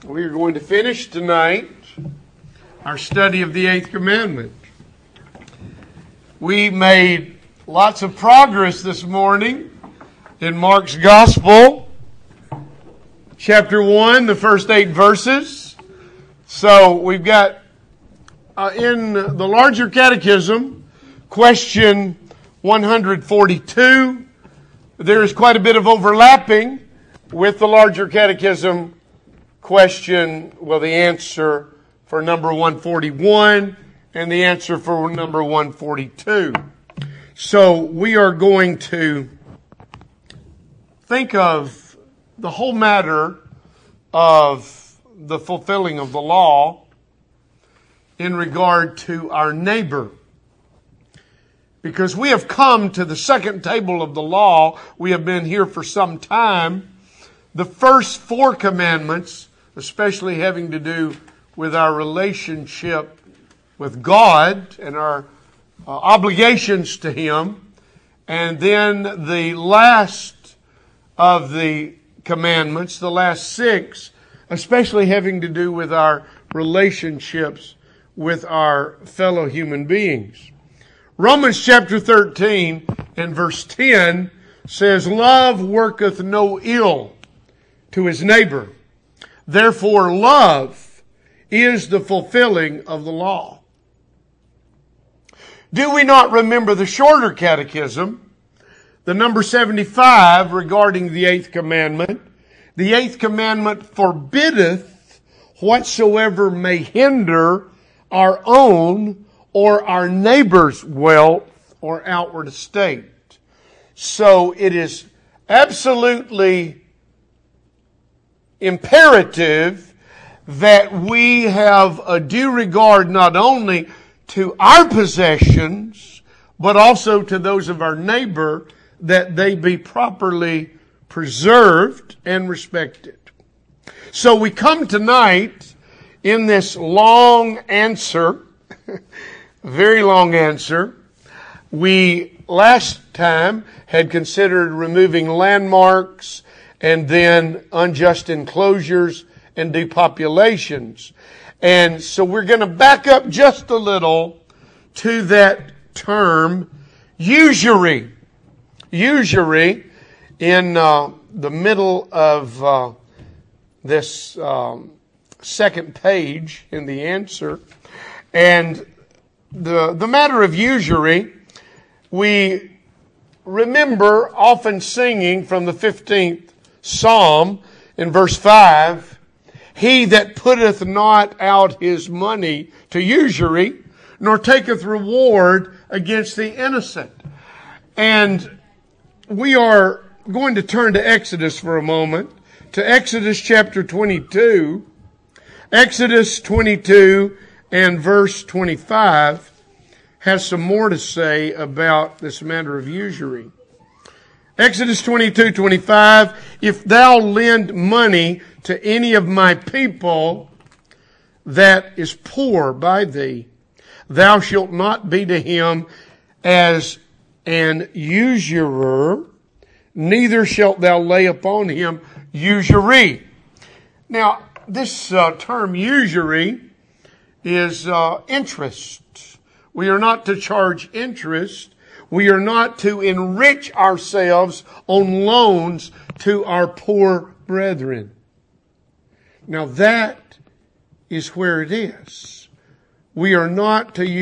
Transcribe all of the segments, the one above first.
We are going to finish tonight our study of the Eighth Commandment. We made lots of progress this morning in Mark's Gospel, chapter 1, the first 8 verses. So we've got in the larger catechism, question 142. There is quite a bit of overlapping with the larger catechism question, the answer for number 141 and the answer for number 142. So we are going to think of the whole matter of the fulfilling of the law in regard to our neighbor. Because we have come to the second table of the law. We have been here for some time. The first 4 commandments, especially having to do with our relationship with God and our obligations to Him. And then the last of the commandments, the last 6, especially having to do with our relationships with our fellow human beings. Romans chapter 13 and verse 10 says, "Love worketh no ill to his neighbor. Therefore, love is the fulfilling of the law." Do we not remember the shorter catechism, the number 75 regarding the 8th commandment? The 8th commandment forbiddeth whatsoever may hinder our own or our neighbor's wealth or outward estate. So it is absolutely imperative that we have a due regard not only to our possessions, but also to those of our neighbor, that they be properly preserved and respected. So we come tonight in this long answer, very long answer. We last time had considered removing landmarks and then unjust enclosures and depopulations. And so we're going to back up just a little to that term, usury. Usury in the middle of this second page in the answer. And the matter of usury, we remember often singing from the 15th Psalm in verse 5, "He that putteth not out his money to usury, nor taketh reward against the innocent." And we are going to turn to Exodus for a moment, to Exodus chapter 22. Exodus 22 and verse 25 has some more to say about this matter of usury. Exodus 22:25, "If thou lend money to any of my people that is poor by thee, thou shalt not be to him as an usurer, neither shalt thou lay upon him usury." Now, this term usury is interest. We are not to charge interest. We are not to enrich ourselves on loans to our poor brethren. Now that is where it is. We are not to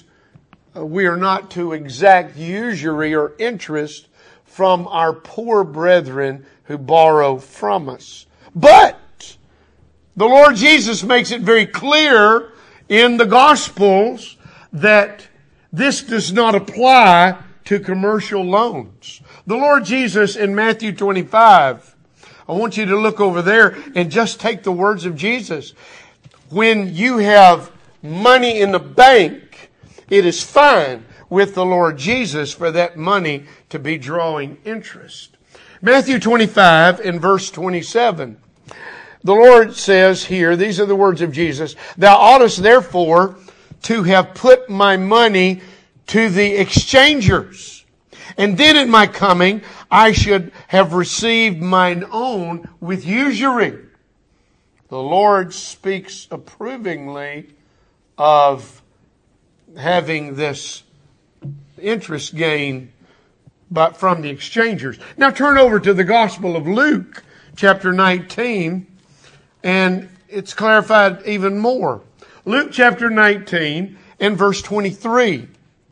exact usury or interest from our poor brethren who borrow from us. But the Lord Jesus makes it very clear in the Gospels that this does not apply to commercial loans. The Lord Jesus in Matthew 25, I want you to look over there and just take the words of Jesus. When you have money in the bank, it is fine with the Lord Jesus for that money to be drawing interest. Matthew 25 and verse 27. The Lord says here, these are the words of Jesus, "Thou oughtest therefore to have put my money to the exchangers, and then at my coming I should have received mine own with usury." the Lord speaks approvingly of having this interest gain from the exchangers. Now turn over to the Gospel of Luke, chapter 19, and it's clarified even more. Luke chapter 19 and verse 23.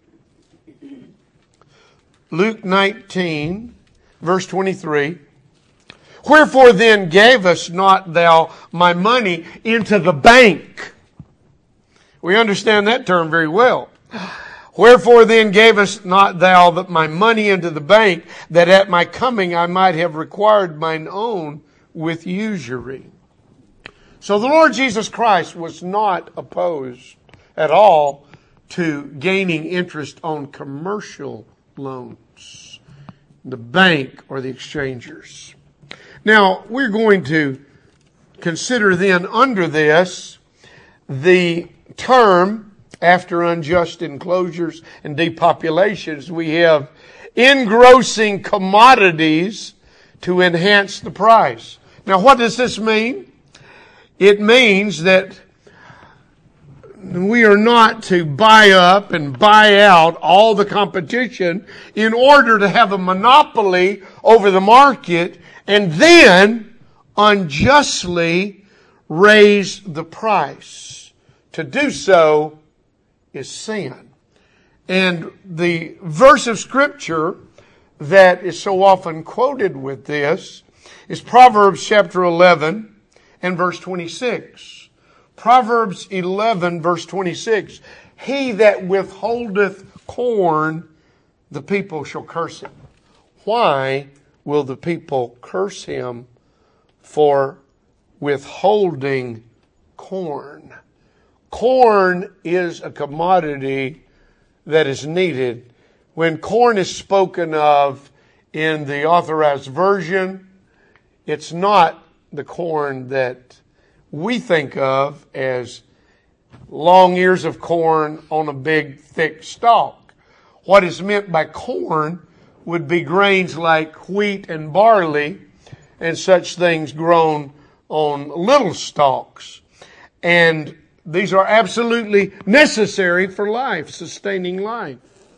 Luke 19, verse 23. Wherefore then gavest not thou my money into the bank? We understand that term very well. Wherefore then gavest not thou my money into the bank, that at my coming I might have required mine own with usury? So the Lord Jesus Christ was not opposed at all to gaining interest on commercial loans, the bank or the exchangers. Now, we're going to consider then under this the term, after unjust enclosures and depopulations, we have engrossing commodities to enhance the price. Now, what does this mean? It means that we are not to buy up and buy out all the competition in order to have a monopoly over the market and then unjustly raise the price. To do so is sin. And the verse of Scripture that is so often quoted with this is Proverbs chapter 11 and verse 26. Proverbs 11 verse 26. He that withholdeth corn, the people shall curse him. Why will the people curse him for withholding corn? Corn is a commodity that is needed. When corn is spoken of in the Authorized Version, it's not the corn that we think of as long ears of corn on a big, thick stalk. What is meant by corn would be grains like wheat and barley and such things grown on little stalks. And these are absolutely necessary for life, sustaining life.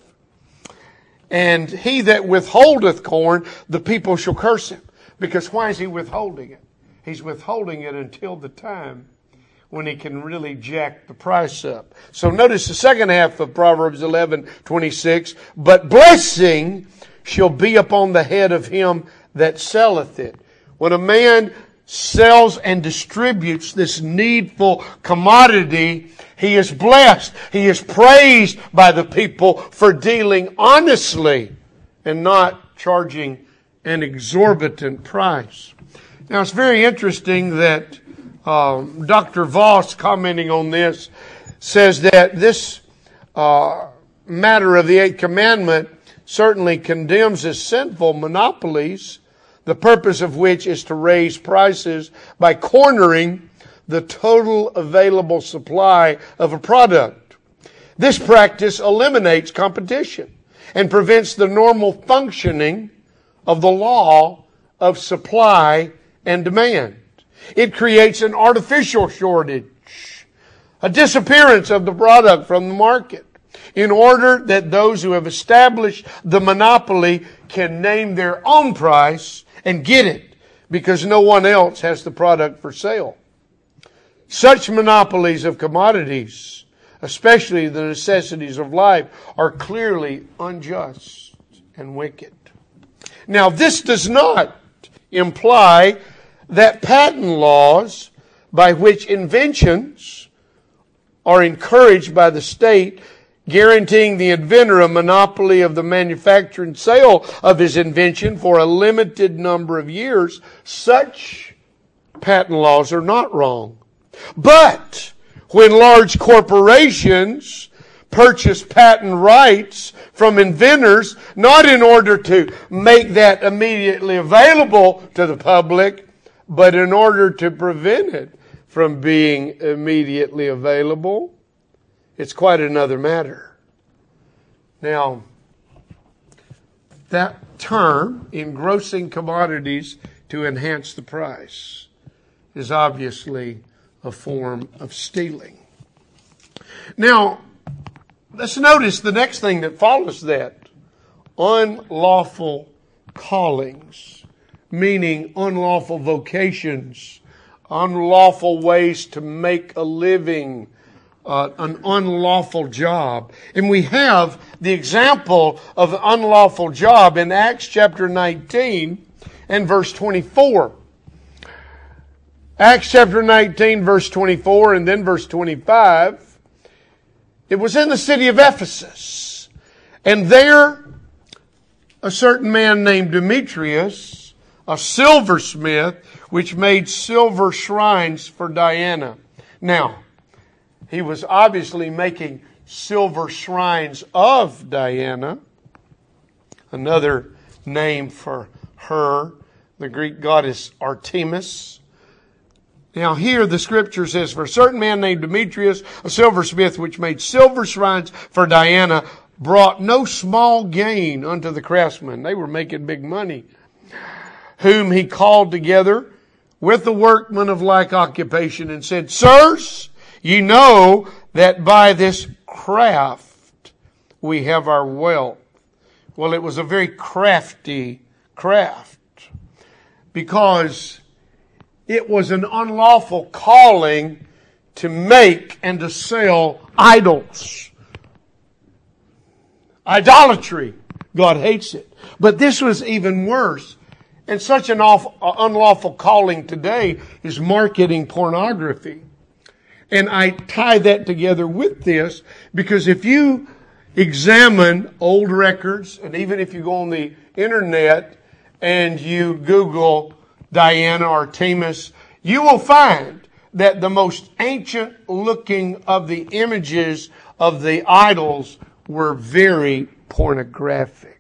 And he that withholdeth corn, the people shall curse him. Because why is he withholding it? He's withholding it until the time when he can really jack the price up. So notice the second half of Proverbs 11:26. But blessing shall be upon the head of him that selleth it. When a man sells and distributes this needful commodity, he is blessed. He is praised by the people for dealing honestly and not charging an exorbitant price. Now, it's very interesting that Dr. Voss, commenting on this, says that this matter of the Eighth Commandment certainly condemns as sinful monopolies, the purpose of which is to raise prices by cornering the total available supply of a product. This practice eliminates competition and prevents the normal functioning of the law of supply and demand. It creates an artificial shortage, a disappearance of the product from the market, in order that those who have established the monopoly can name their own price and get it, because no one else has the product for sale. Such monopolies of commodities, especially the necessities of life, are clearly unjust and wicked. Now, this does not imply that patent laws by which inventions are encouraged by the state, guaranteeing the inventor a monopoly of the manufacture and sale of his invention for a limited number of years, such patent laws are not wrong. But when large corporations purchase patent rights from inventors, not in order to make that immediately available to the public, but in order to prevent it from being immediately available, it's quite another matter. Now, that term, engrossing commodities to enhance the price. is obviously a form of stealing. Now, let's notice the next thing that follows that. Unlawful callings, meaning unlawful vocations, unlawful ways to make a living, an unlawful job. And we have the example of an unlawful job in Acts chapter 19 and verse 24. Acts chapter 19 verse 24 and then verse 25. It was in the city of Ephesus. And there a certain man named Demetrius, a silversmith, which made silver shrines for Diana. Now, he was obviously making silver shrines of Diana, another name for her, the Greek goddess Artemis. Now here the scripture says, for a certain man named Demetrius, a silversmith, which made silver shrines for Diana, brought no small gain unto the craftsmen. They were making big money. Whom he called together with the workmen of like occupation and said, Sirs, ye know that by this craft we have our wealth. Well, it was a very crafty craft because it was an unlawful calling to make and to sell idols. Idolatry. God hates it. But this was even worse. And such an unlawful calling today is marketing pornography. And I tie that together with this because if you examine old records, and even if you go on the internet and you Google Diana Artemis, you will find that the most ancient looking of the images of the idols were very pornographic.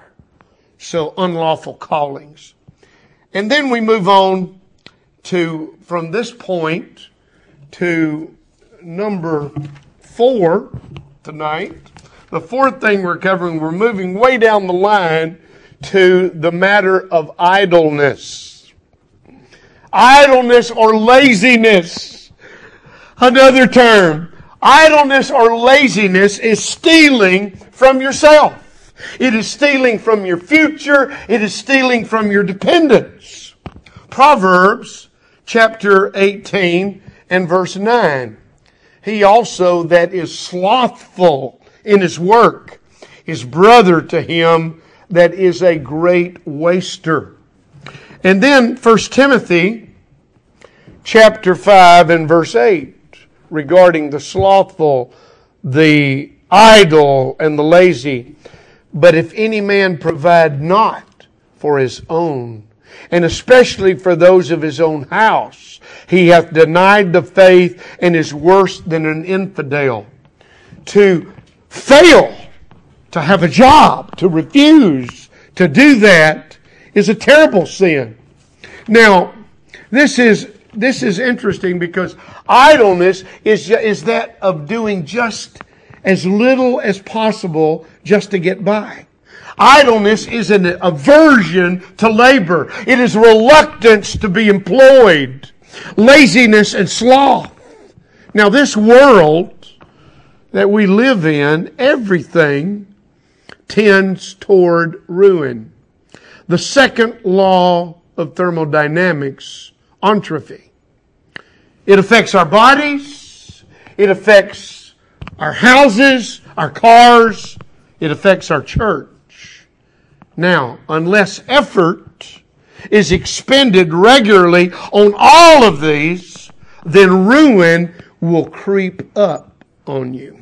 So unlawful callings. And then we move on to, from this point, to number 4 tonight. The fourth thing we're covering, we're moving way down the line to the matter of idleness. Idleness or laziness. Another term. Idleness or laziness is stealing from yourself. It is stealing from your future. It is stealing from your dependence. Proverbs chapter 18 and verse 9. He also that is slothful in his work is brother to him that is a great waster. And then 1 Timothy chapter 5 and verse 8 regarding the slothful, the idle, and the lazy. But if any man provide not for his own, and especially for those of his own house, he hath denied the faith and is worse than an infidel. To fail to have a job, to refuse to do that is a terrible sin. Now, this is interesting because idleness is that of doing just as little as possible just to get by. Idleness is an aversion to labor. It is reluctance to be employed. Laziness and sloth. Now this world that we live in, everything tends toward ruin. The second law of thermodynamics, entropy. It affects our bodies. It affects our houses, our cars. It affects our church. Now, unless effort is expended regularly on all of these, then ruin will creep up on you.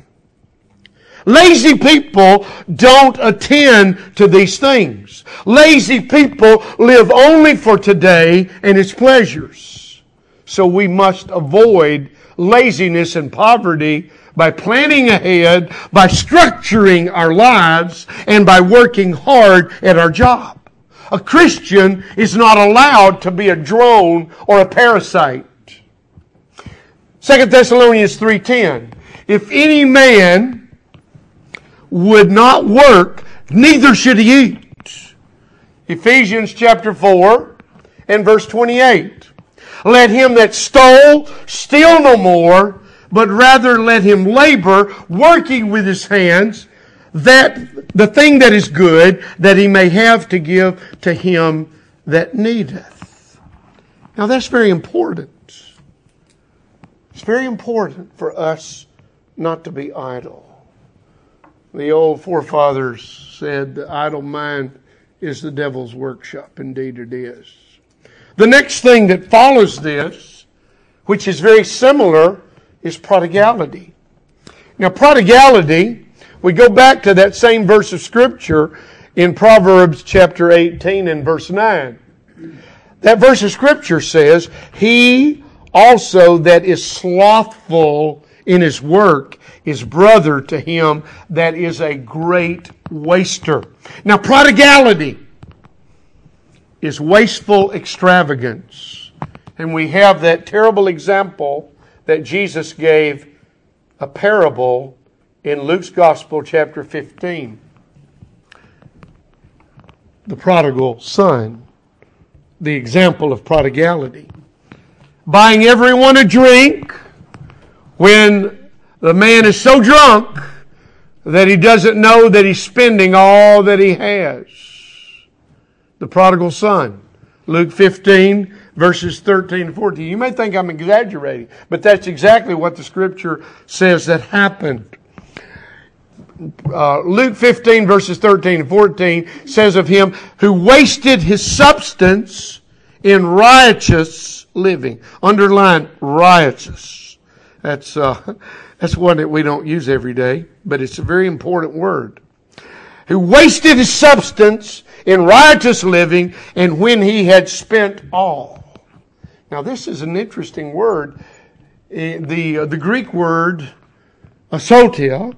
Lazy people don't attend to these things. Lazy people live only for today and its pleasures. So we must avoid laziness and poverty by planning ahead, by structuring our lives, and by working hard at our job. A Christian is not allowed to be a drone or a parasite. 2 Thessalonians 3:10. If any man would not work, neither should he eat. Ephesians chapter 4 and verse 28. Let him that stole steal no more, but rather let him labor, working with his hands, that the thing that is good, that he may have to give to him that needeth. Now that's very important. It's very important for us not to be idle. The old forefathers said the idle mind is the devil's workshop. Indeed it is. The next thing that follows this, which is very similar, is prodigality. Now prodigality, we go back to that same verse of Scripture in Proverbs chapter 18 and verse 9. That verse of Scripture says, he also that is slothful in his work is brother to him that is a great waster. Now prodigality is wasteful extravagance. And we have that terrible example that Jesus gave, a parable in Luke's Gospel chapter 15. The prodigal son. The example of prodigality. Buying everyone a drink when the man is so drunk that he doesn't know that he's spending all that he has. The prodigal son. Luke 15, verses 13 and 14. You may think I'm exaggerating, but that's exactly what the Scripture says that happened. Luke 15, verses 13 and 14 says of him who wasted his substance in riotous living. Underline riotous. That's one that we don't use every day, but it's a very important word. Who wasted his substance in riotous living, and when he had spent all. Now this is an interesting word. The Greek word asotia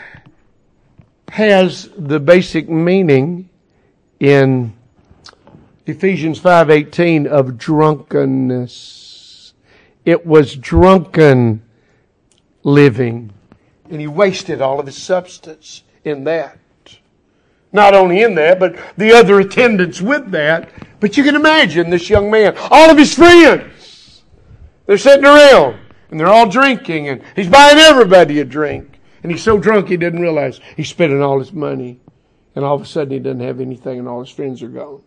has the basic meaning in Ephesians 5:18 of drunkenness. It was drunken living. And he wasted all of his substance in that. Not only in that, but the other attendants with that. But you can imagine this young man, all of his friends, they're sitting around and they're all drinking and he's buying everybody a drink. And he's so drunk he didn't realize he's spending all his money. And all of a sudden he doesn't have anything and all his friends are gone.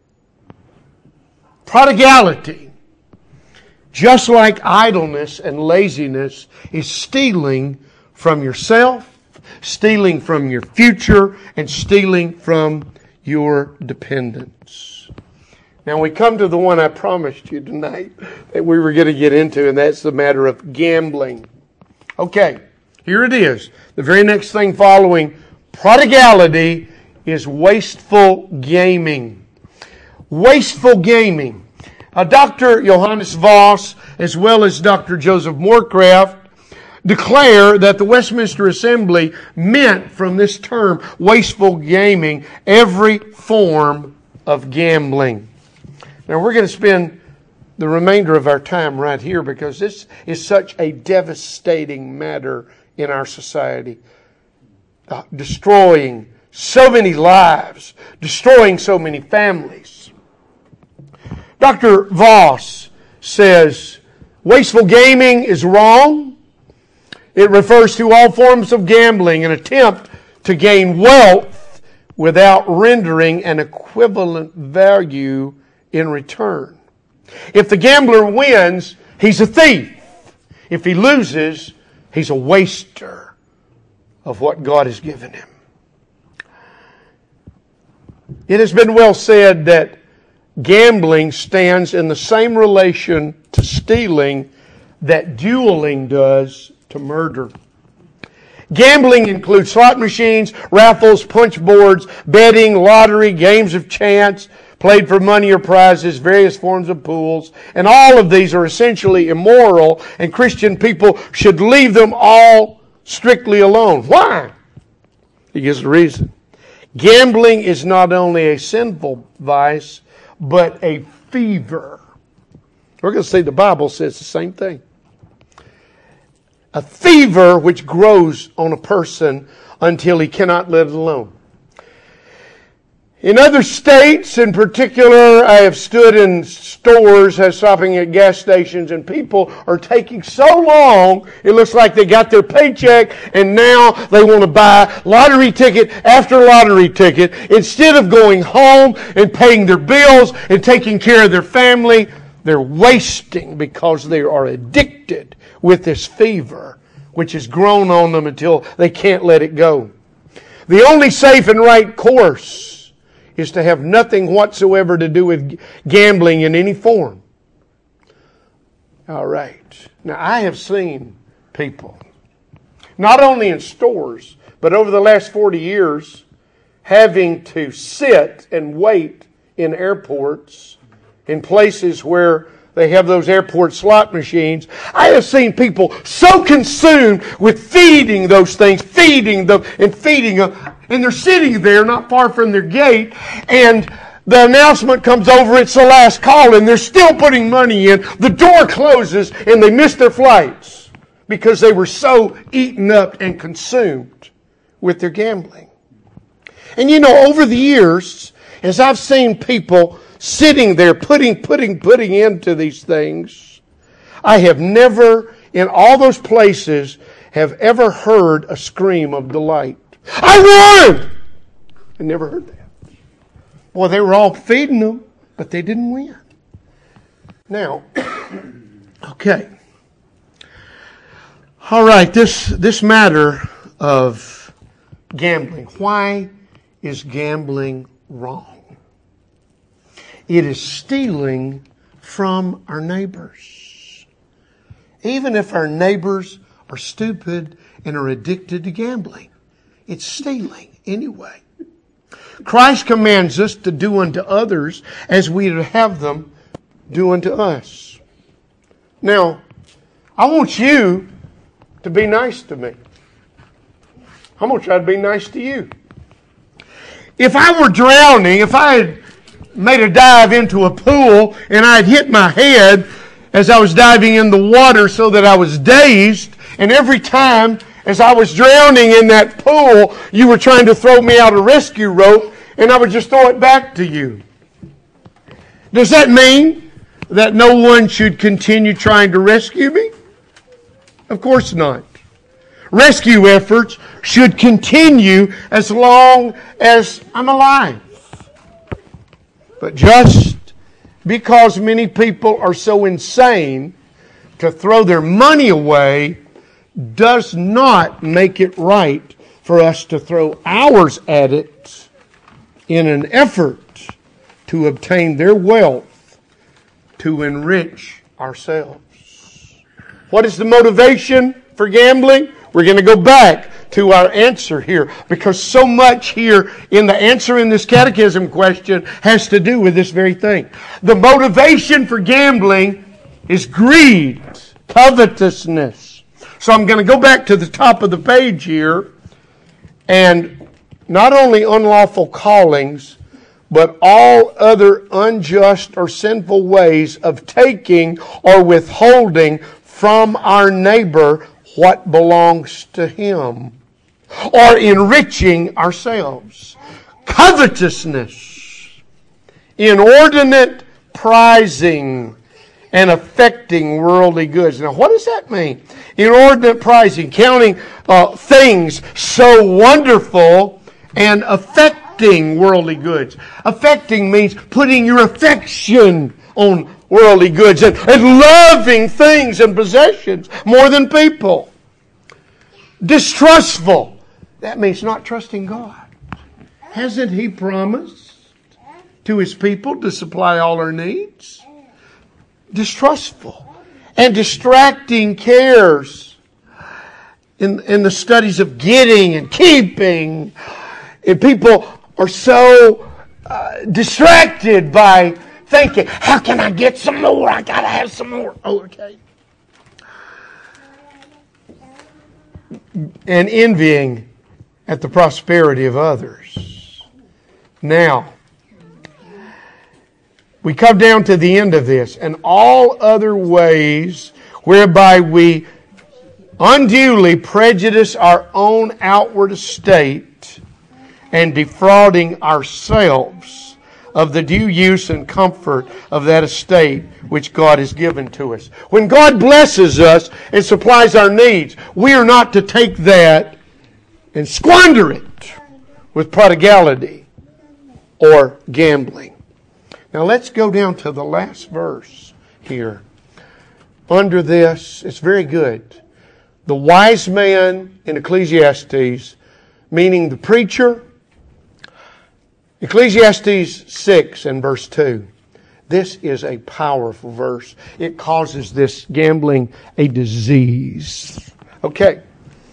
Prodigality, just like idleness and laziness, is stealing from yourself, stealing from your future, and stealing from your dependence. Now we come to the one I promised you tonight that we were going to get into, and that's the matter of gambling. Okay, here it is. The very next thing following prodigality is wasteful gaming. Wasteful gaming. Dr. Johannes Voss, as well as Dr. Joseph Moorcraft, declare that the Westminster Assembly meant from this term, wasteful gaming, every form of gambling. Now we're going to spend the remainder of our time right here because this is such a devastating matter in our society. Destroying so many lives, destroying so many families. Dr. Voss says, wasteful gaming is wrong. It refers to all forms of gambling, an attempt to gain wealth without rendering an equivalent value in return. If the gambler wins, he's a thief. If he loses, he's a waster of what God has given him. It has been well said that gambling stands in the same relation to stealing that dueling does to murder. Gambling includes slot machines, raffles, punch boards, betting, lottery, games of chance, played for money or prizes, various forms of pools, and all of these are essentially immoral, and Christian people should leave them all strictly alone. Why? He gives the reason. Gambling is not only a sinful vice, but a fever. We're going to see the Bible says the same thing. A fever which grows on a person until he cannot let it alone. In other states, in particular, I have stood in stores, shopping at gas stations, and people are taking so long, it looks like they got their paycheck, and now they want to buy lottery ticket after lottery ticket. Instead of going home and paying their bills and taking care of their family, they're wasting because they are addicted with this fever, which has grown on them until they can't let it go. The only safe and right course is to have nothing whatsoever to do with gambling in any form. All right. Now, I have seen people, not only in stores, but over the last 40 years, having to sit and wait in airports, in places where they have those airport slot machines. I have seen people so consumed with feeding those things, feeding them, and they're sitting there not far from their gate, and the announcement comes over, it's the last call, and they're still putting money in. The door closes, and they miss their flights because they were so eaten up and consumed with their gambling. And over the years, as I've seen people sitting there putting into these things, I have never, in all those places, have ever heard a scream of delight. I won! I never heard that. Well, they were all feeding them, but they didn't win. Now, okay. All right, this matter of gambling. Why is gambling wrong? It is stealing from our neighbors. Even if our neighbors are stupid and are addicted to gambling, it's stealing anyway. Christ commands us to do unto others as we would have them do unto us. Now, I want you to be nice to me. I'm going to try to be nice to you. If I were drowning, if I had made a dive into a pool and I had hit my head as I was diving in the water so that I was dazed, and every time as I was drowning in that pool, you were trying to throw me out a rescue rope, and I would just throw it back to you. Does that mean that no one should continue trying to rescue me? Of course not. Rescue efforts should continue as long as I'm alive. But just because many people are so insane to throw their money away does not make it right for us to throw ours at it in an effort to obtain their wealth to enrich ourselves. What is the motivation for gambling? We're going to go back to our answer here, because so much here in the answer in this catechism question has to do with this very thing. The motivation for gambling is greed, covetousness. So I'm going to go back to the top of the page here, and not only unlawful callings, but all other unjust or sinful ways of taking or withholding from our neighbor what belongs to him, or enriching ourselves. Covetousness, inordinate prizing, and affecting worldly goods. Now, what does that mean? Inordinate prizing, counting things so wonderful and affecting worldly goods. Affecting means putting your affection on worldly goods and loving things and possessions more than people. Distrustful. That means not trusting God. Hasn't He promised to His people to supply all our needs? Distrustful. And distracting cares in the studies of getting and keeping. And people are so distracted by thinking, how can I get some more? I got to have some more. Oh, okay. And envying at the prosperity of others. Now, we come down to the end of this. And all other ways whereby we unduly prejudice our own outward estate and defrauding ourselves of the due use and comfort of that estate which God has given to us. When God blesses us and supplies our needs, we are not to take that and squander it with prodigality or gambling. Now let's go down to the last verse here. Under this, it's very good. The wise man in Ecclesiastes, meaning the preacher, Ecclesiastes 6 and verse 2. This is a powerful verse. It causes this gambling a disease. Okay.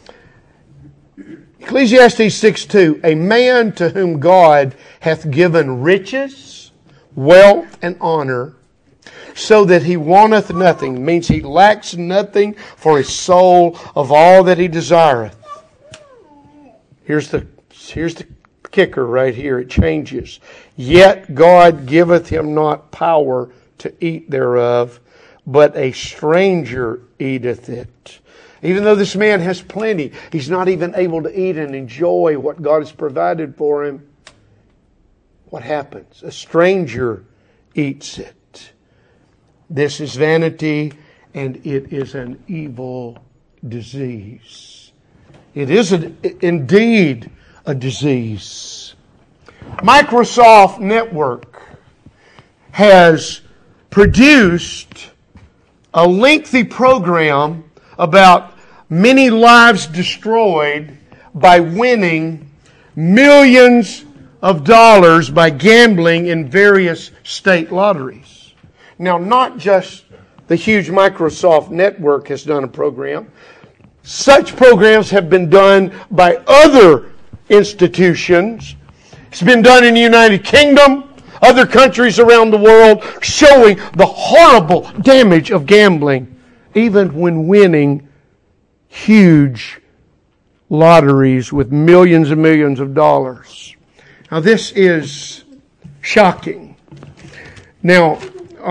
Ecclesiastes 6:2, a man to whom God hath given riches, wealth, and honor, so that he wanteth nothing, means he lacks nothing for his soul of all that he desireth. Here's the kicker right here. It changes. Yet God giveth him not power to eat thereof, but a stranger eateth it. Even though this man has plenty, he's not even able to eat and enjoy what God has provided for him. What happens? A stranger eats it. This is vanity, and it is an evil disease. It is indeed a disease. Microsoft Network has produced a lengthy program about many lives destroyed by winning millions of dollars by gambling in various state lotteries. Now, not just the huge Microsoft Network has done a program. Such programs have been done by other institutions. It's been done in the United Kingdom, other countries around the world, showing the horrible damage of gambling, even when winning huge lotteries with millions and millions of dollars. Now, this is shocking. Now,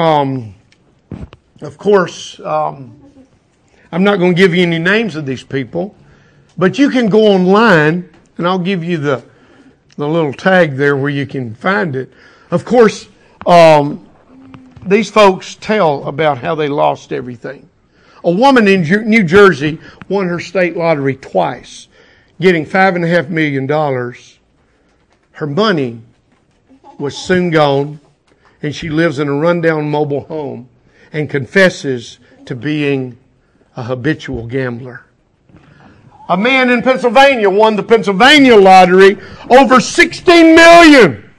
of course, I'm not going to give you any names of these people, but you can go online, and I'll give you the little tag there where you can find it. Of course, these folks tell about how they lost everything. A woman in New Jersey won her state lottery twice, getting $5.5 million. Her money was soon gone, and she lives in a rundown mobile home and confesses to being a habitual gambler. A man in Pennsylvania won the Pennsylvania lottery over $16 million.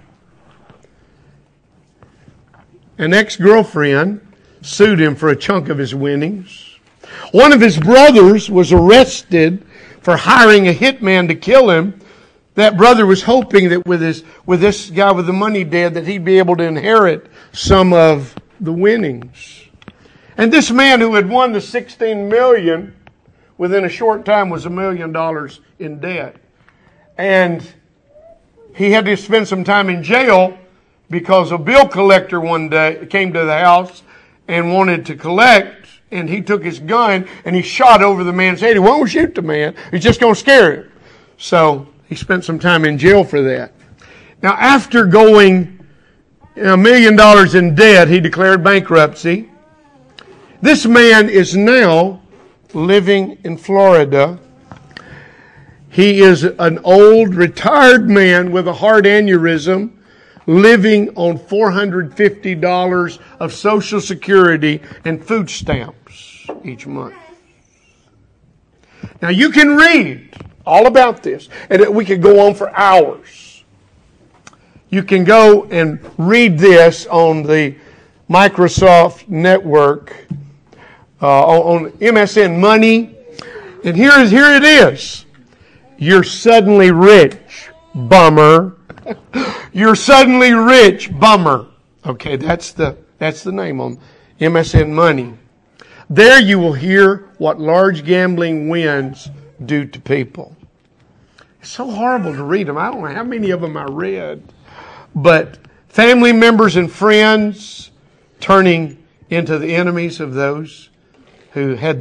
An ex-girlfriend sued him for a chunk of his winnings. One of his brothers was arrested for hiring a hitman to kill him. That brother was hoping that with this guy with the money dead, that he'd be able to inherit some of the winnings. And this man who had won the $16 million within a short time was $1 million in debt. And he had to spend some time in jail because a bill collector one day came to the house and wanted to collect, and he took his gun and he shot over the man's head. He won't shoot the man. He's just going to scare him. So he spent some time in jail for that. Now, after going $1 million in debt, he declared bankruptcy. This man is now living in Florida. He is an old, retired man with a heart aneurysm, living on $450 of Social Security and food stamps each month. Now, you can read all about this, and we could go on for hours. You can go and read this on the Microsoft Network, on MSN Money. And here it is. You're suddenly rich. Bummer. You're suddenly rich. Bummer. Okay, that's the name on MSN Money. There you will hear what large gambling wins do to people. It's so horrible to read them. I don't know how many of them I read. But family members and friends turning into the enemies of those who had the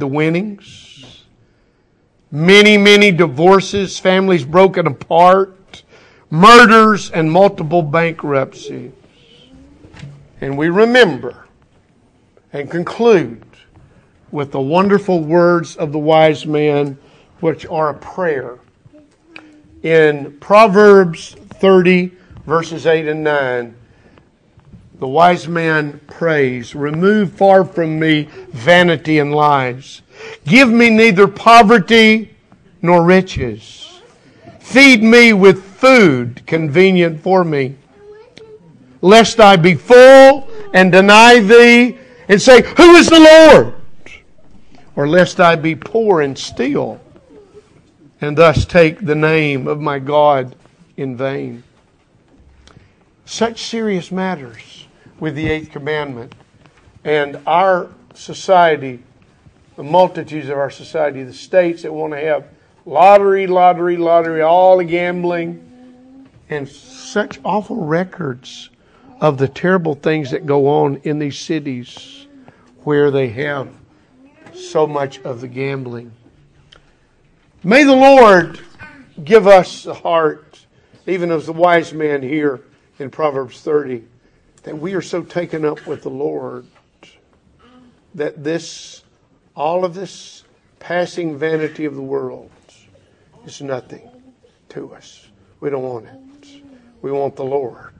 winnings. Many, many divorces, families broken apart, murders, and multiple bankruptcies. And we remember and conclude with the wonderful words of the wise man, which are a prayer. In Proverbs 30, verses 8 and 9, the wise man prays, "Remove far from me vanity and lies. Give me neither poverty nor riches. Feed me with food convenient for me, lest I be full and deny thee and say, 'Who is the Lord?' Or lest I be poor and steal, and thus take the name of my God in vain." Such serious matters with the eighth commandment. And our society, the multitudes of our society, the states that want to have lottery, all the gambling, and such awful records of the terrible things that go on in these cities where they have so much of the gambling. May the Lord give us a heart, even as the wise man here in Proverbs 30, that we are so taken up with the Lord that all of this passing vanity of the world is nothing to us. We don't want it. We want the Lord.